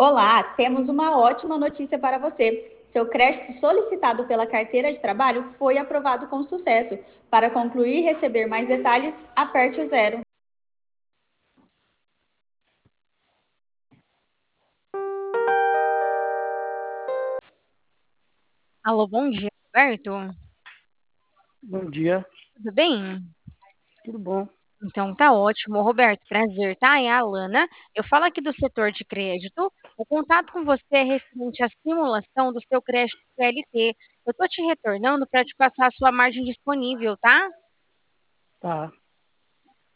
Olá, temos uma ótima notícia para você. Seu crédito solicitado pela carteira de trabalho foi aprovado com sucesso. Para concluir e receber mais detalhes, aperte o zero. Alô, bom dia, Roberto. Bom dia, Tudo bem? tudo bom? Então tá ótimo, Roberto. Prazer, tá? É a Alana. Eu falo aqui do setor de crédito. O contato com você é referente à simulação do seu crédito CLT. Eu tô te retornando para te passar a sua margem disponível, tá? Tá.